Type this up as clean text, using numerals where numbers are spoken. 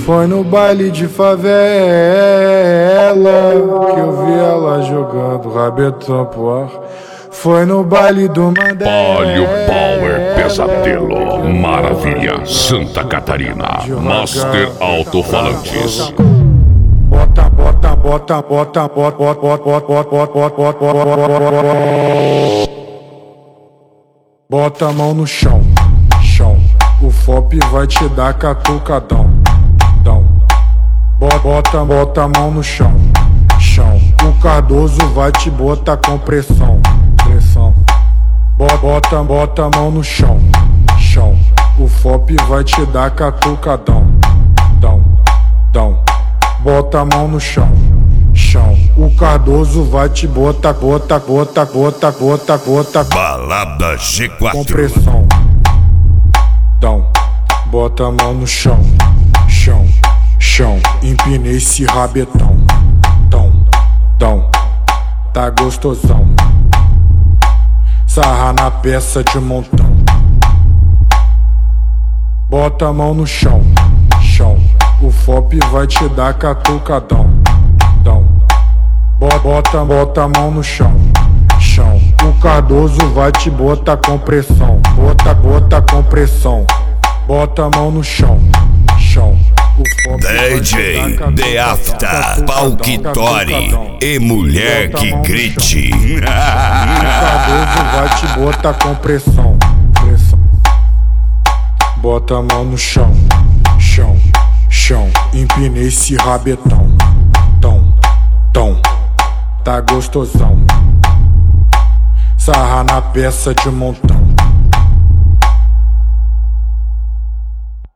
Foi no baile de favela que eu vi ela jogando rabetão pro ar. Foi no baile do Mandela. Palio Power Pesadelo. Maravilha, Santa Catarina. Master Alto-Falantes. Bota, bota, bota, bota, bota, bota, bota, bota, bota, bota, bota. Bota a mão no chão, chão. O FOP vai te dar catucadão, dão. Bota, bota a mão no chão, chão. O Cardoso vai te botar com pressão, pressão. Bota, bota a mão no chão, chão. O FOP vai te dar catucadão, dão, dão. Bota a mão no chão, chão. O Cardoso vai te botar, bota, bota, bota, bota, bota. Balada G4 com pressão, dão. Bota a mão no chão, chão, chão. Empina esse rabetão, dão, dão. Tá gostosão. Sarra na peça de montão. Bota a mão no chão, chão. O FOP vai te dar catucadão, dão. Bota, bota a mão no chão, chão. O Cardoso vai te botar com pressão. Bota, bota com pressão. Bota a mão no chão, chão. O FOP DJ The After, Palquitori e mulher que grite. O Cardoso vai te botar com pressão, pressão. Bota a mão no chão, chão, chão. Empina esse rabetão, tom, tom. Tá gostosão. Sarra na peça de montão.